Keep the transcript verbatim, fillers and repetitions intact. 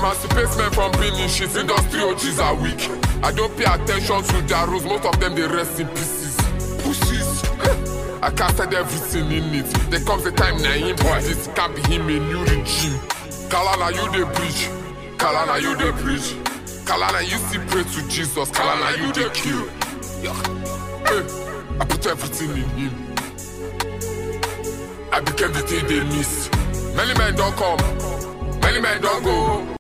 emancipate men from being shit. Industry O Gs are weak. I don't pay attention to their rules. Most of them they rest in pieces. Pussies. I casted everything in it. There comes a time now him this can't be him a new regime. Kalana you the preach. Kalana you the preach. Kalana you still pray to Jesus. Kalana you the kill. Yeah. Hey, I put everything in him. I became the thing they miss. Many men don't come. Many men don't go.